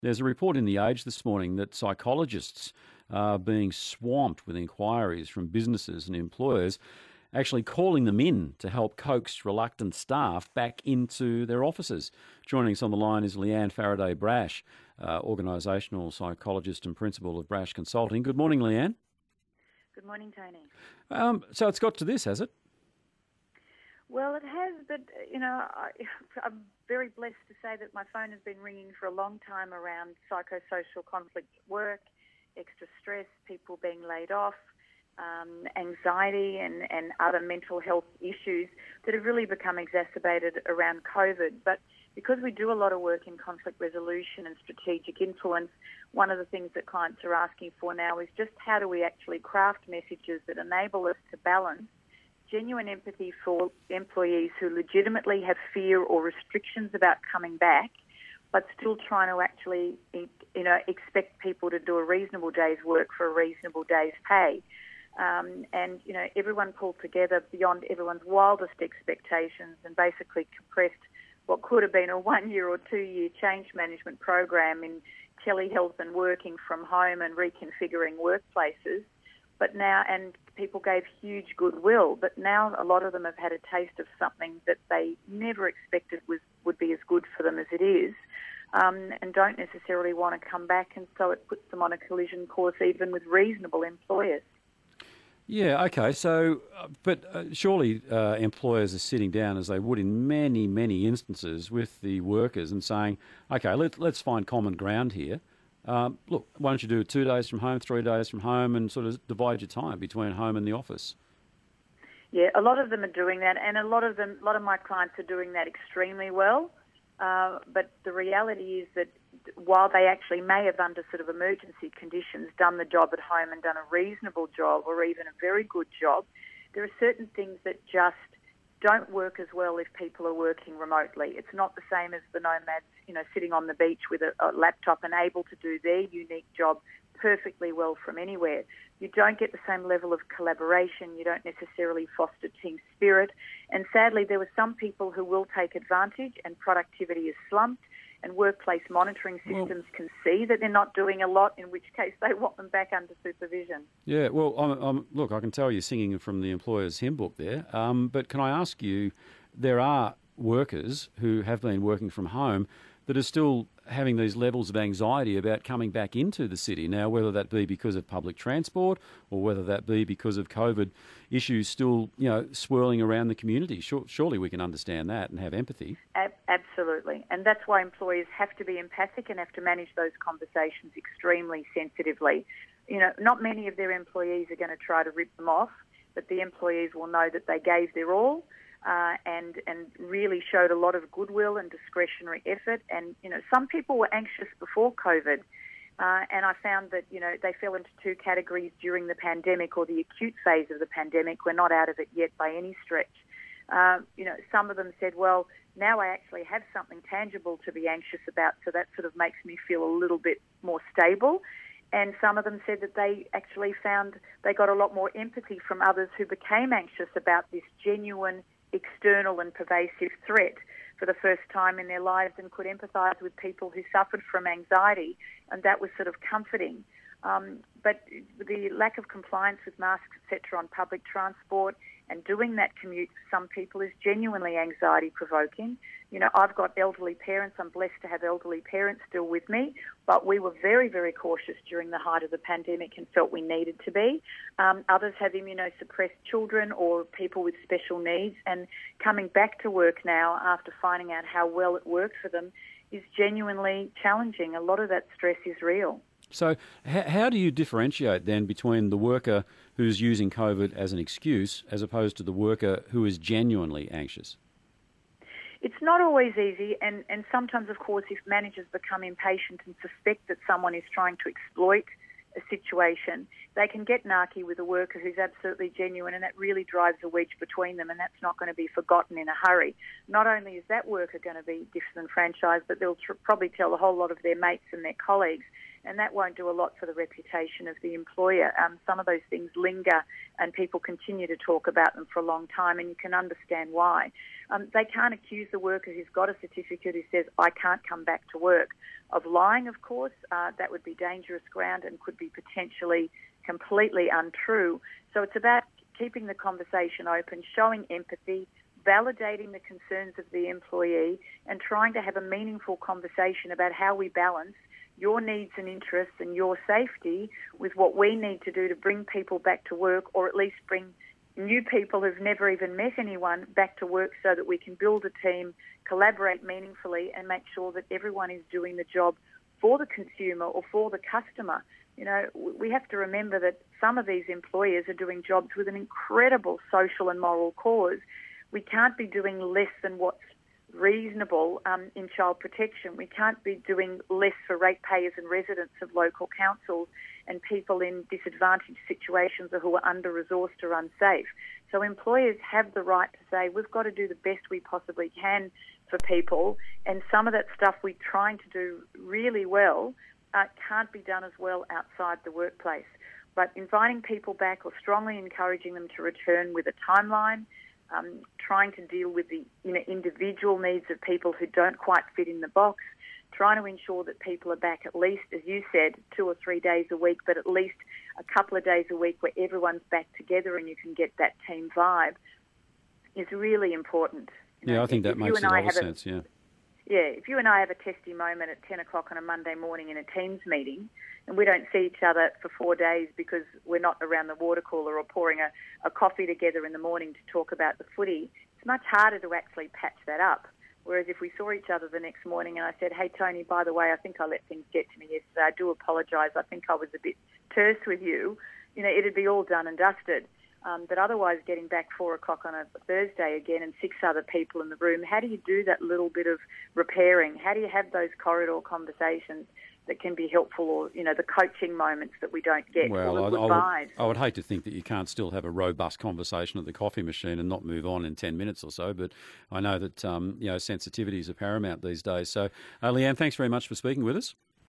There's a report in The Age this morning that psychologists are being swamped with inquiries from businesses and employers, actually calling them in to help coax reluctant staff back into their offices. Joining us on the line is Leanne Faraday-Brash, organisational psychologist and principal of Brash Consulting. Good morning, Leanne. Good morning, Tony. So it's got to this, has it? Well, it has, but, I'm very blessed to say that my phone has been ringing for a long time around psychosocial conflict at work, extra stress, people being laid off, anxiety and other mental health issues that have really become exacerbated around COVID. But because we do a lot of work in conflict resolution and strategic influence, one of the things that clients are asking for now is just how do we actually craft messages that enable us to balance genuine empathy for employees who legitimately have fear or restrictions about coming back, but still trying to actually, expect people to do a reasonable day's work for a reasonable day's pay. Everyone pulled together beyond everyone's wildest expectations and basically compressed what could have been a 1 year or 2 year change management program in telehealth and working from home and reconfiguring workplaces. But now, and people gave huge goodwill, but now a lot of them have had a taste of something that they never expected would be as good for them as it is, and don't necessarily want to come back, and so it puts them on a collision course even with reasonable employers. Yeah, okay. So, but surely employers are sitting down, as they would in many, many instances, with the workers and saying, okay, let's find common ground here. Look, why don't you do 2 days from home, 3 days from home, and sort of divide your time between home and the office? Yeah, a lot of them are doing that, and a lot of my clients are doing that extremely well. But the reality is that while they actually may have, under sort of emergency conditions, done the job at home and done a reasonable job or even a very good job, there are certain things that just don't work as well if people are working remotely. It's not the same as the nomads, sitting on the beach with a laptop and able to do their unique job perfectly well from anywhere. You don't get the same level of collaboration. You don't necessarily foster team spirit. And sadly, there were some people who will take advantage and productivity is slumped, and workplace monitoring systems can see that they're not doing a lot, in which case they want them back under supervision. Yeah, well, look, I can tell you're singing from the employer's hymn book there, but can I ask you, there are workers who have been working from home that are still having these levels of anxiety about coming back into the city. Now, whether that be because of public transport or whether that be because of COVID issues still, swirling around the community. Surely we can understand that and have empathy. Absolutely. And that's why employers have to be empathic and have to manage those conversations extremely sensitively. Not many of their employees are going to try to rip them off, but the employees will know that they gave their all. And really showed a lot of goodwill and discretionary effort. And, some people were anxious before COVID. And I found that, they fell into two categories during the pandemic or the acute phase of the pandemic. We're not out of it yet by any stretch. Some of them said, well, now I actually have something tangible to be anxious about, so that sort of makes me feel a little bit more stable. And some of them said that they actually found they got a lot more empathy from others who became anxious about this genuine external and pervasive threat for the first time in their lives and could empathise with people who suffered from anxiety, and that was sort of comforting. But the lack of compliance with masks, etc., on public transport and doing that commute for some people is genuinely anxiety-provoking. I've got elderly parents. I'm blessed to have elderly parents still with me, but we were very, very cautious during the height of the pandemic and felt we needed to be. Others have immunosuppressed children or people with special needs, and coming back to work now after finding out how well it worked for them is genuinely challenging. A lot of that stress is real. So how do you differentiate then between the worker who's using COVID as an excuse as opposed to the worker who is genuinely anxious? It's not always easy, and sometimes, of course, if managers become impatient and suspect that someone is trying to exploit a situation, they can get narky with a worker who's absolutely genuine, and that really drives a wedge between them, and that's not going to be forgotten in a hurry. Not only is that worker going to be disenfranchised, but they'll probably tell a whole lot of their mates and their colleagues, and that won't do a lot for the reputation of the employer. Some of those things linger, and people continue to talk about them for a long time, and you can understand why. They can't accuse the worker who's got a certificate who says, I can't come back to work, of lying, of course. That would be dangerous ground and could be potentially completely untrue. So it's about keeping the conversation open, showing empathy, validating the concerns of the employee, and trying to have a meaningful conversation about how we balance your needs and interests and your safety with what we need to do to bring people back to work, or at least bring new people who've never even met anyone back to work, so that we can build a team, collaborate meaningfully, and make sure that everyone is doing the job for the consumer or for the customer. You know, we have to remember that some of these employers are doing jobs with an incredible social and moral cause. We can't be doing less than what's reasonable in child protection. We can't be doing less for ratepayers and residents of local councils and people in disadvantaged situations or who are under-resourced or unsafe. So employers have the right to say, we've got to do the best we possibly can for people, and some of that stuff we're trying to do really well can't be done as well outside the workplace. But inviting people back or strongly encouraging them to return with a timeline, trying to deal with the individual needs of people who don't quite fit in the box, trying to ensure that people are back at least, as you said, 2 or 3 days a week, but at least a couple of days a week where everyone's back together and you can get that team vibe, is really important. I think that makes a lot of sense, yeah. Yeah, if you and I have a testy moment at 10 o'clock on a Monday morning in a Teams meeting and we don't see each other for 4 days because we're not around the water cooler or pouring a coffee together in the morning to talk about the footy, it's much harder to actually patch that up. Whereas if we saw each other the next morning and I said, hey, Tony, by the way, I think I let things get to me yesterday. I do apologise. I think I was a bit terse with you. It'd be all done and dusted. But otherwise, getting back 4 o'clock on a Thursday again and 6 other people in the room, how do you do that little bit of repairing? How do you have those corridor conversations that can be helpful, or, the coaching moments that we don't get? Well, or the goodbyes? I would hate to think that you can't still have a robust conversation at the coffee machine and not move on in 10 minutes or so, but I know that, sensitivities are paramount these days. So, Leanne, thanks very much for speaking with us.